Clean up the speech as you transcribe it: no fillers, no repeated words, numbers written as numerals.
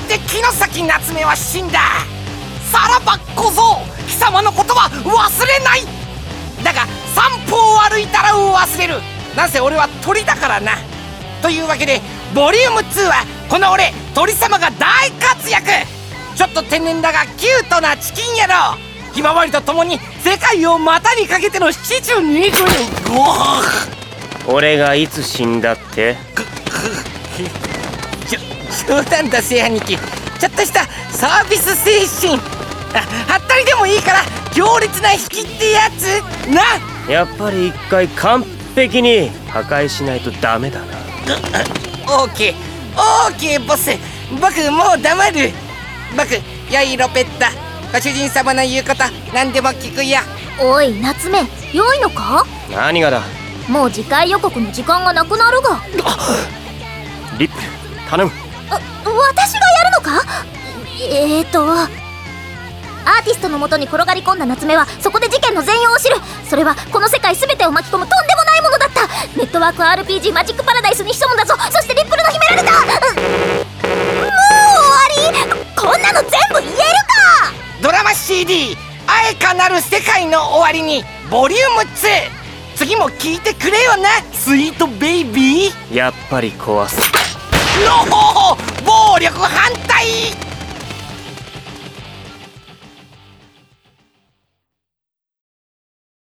で木の崎夏目は死んだ。さらば小僧、貴様のことは忘れない。だが散歩を歩いたら忘れる。なんせ俺は鳥だからな。というわけでボリューム2はこの俺鳥様が大活躍。ちょっと天然だがキュートなチキン野郎。ひまわりと共に世界を股にかけての七十二十年。 俺がいつ死んだって？ 冗談だぜ兄貴。ちょっとしたサービス精神。はったりでもいいから強烈な引きってやつな。 やっぱり一回完璧に破壊しないとダメだな。 オーケーオーケーボス、僕もう黙る。僕よいロペッタ、ご主人様の言うこと何でも聞くよ。 おい夏目、良いのか？ 何がだ。 もう次回予告の時間がなくなるが。 リップ頼む。 私がやるのか？アーティストのもとに転がり込んだ夏目はそこで事件の全容を知る。それはこの世界全てを巻き込むとんでもないものだった。ネットワーク RPG マジックパラダイスに潜むんだぞ。そしてリップルの秘められた、もう終わり。こんなの全部言えるか。 ドラマ CD あえかなる世界の終わりにボリューム2。次も聞いてくれよなスイートベイビー。 やっぱり壊す。 暴力反対。